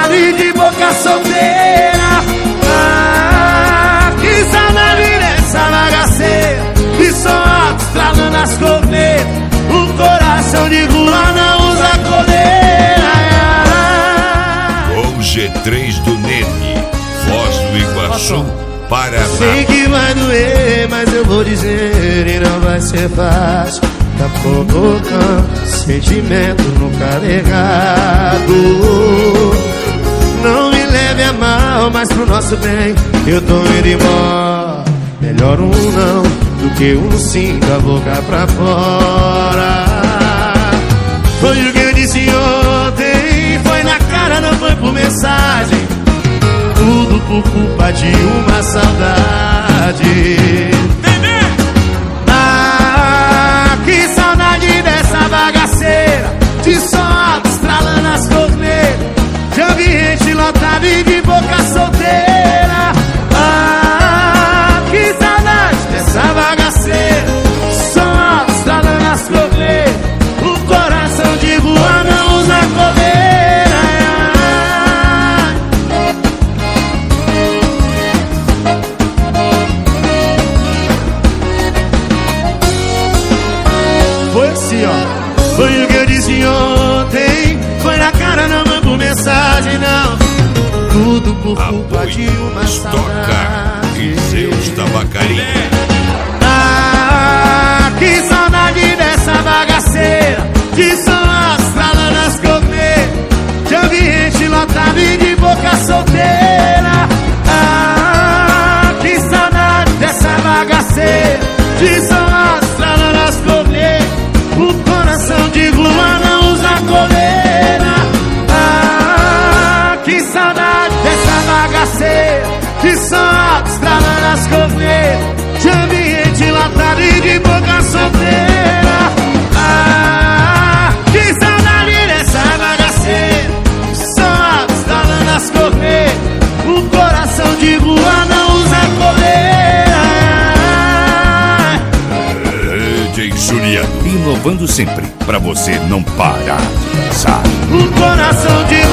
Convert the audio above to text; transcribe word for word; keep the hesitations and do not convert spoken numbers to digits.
lotado e de boca solteira. Ah, que saudade dessa bagaceira, que som alto estralando as cornetas. O coração de rua não usa coleira. Com G três do Nene, Foz do Iguaçu, Paraná. Sei que vai doer, mas eu vou dizer e não vai ser fácil. Tá provocando sentimento no carregado. Não me leve a mal, mas pro nosso bem eu tô indo embora. Melhor um não do que um sim da boca pra fora. Foi o que eu disse ontem, foi na cara, não foi por mensagem. Tudo por culpa de uma saudade. Ah, que saudade dessa bagaceira, de som alto estralando as cornetas, de ambiente lotado e de boca solteira. Ah, que saudade dessa bagaceira, de som alto estralando as cornetas. O coração de rua não usa coleira. Foi assim, ó. Foi o que eu disse ontem, foi na cara, não foi por mensagem, não. Tudo por culpa Apoio de uma Estoca saudade. e Zeus Tabacaria. Ah, que saudade dessa bagaceira, de som alto estralando as cornetas, de ambiente lotado e de boca solteira. Ah, que saudade dessa bagaceira, de som alto estralando as cornetas. O coração de rua não usa coleira. Ah, que saudade dessa bagaceira, de som alto estralando as cornetas, de ambiente lotado e de boca solteira. Ah, que saudade dessa bagaceira, de som alto estralando as cornetas. O coração de rua não usa coleira. D J Juliano, inovando sempre pra você não parar de dançar. O coração de